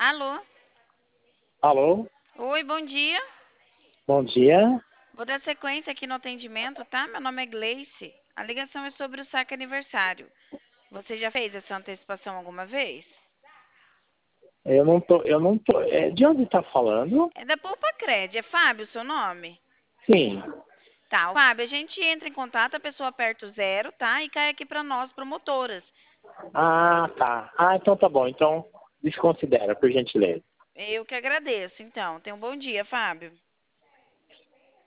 Alô? Alô, Oi, bom dia. bom dia. Vou dar sequência aqui no atendimento, tá? Meu nome é Gleice. A ligação é sobre o saque aniversário. Você já fez essa antecipação alguma vez? Eu não tô. De onde está falando? É da Poupa Cred. É Fábio o seu nome? Sim. Tá, Fábio, a gente entra em contato, a pessoa aperta o zero, tá? E cai aqui para nós, promotoras. Ah, tá. Ah, então tá bom. Então, desconsidera, por gentileza. Eu que agradeço, então. Tenha um bom dia, Fábio.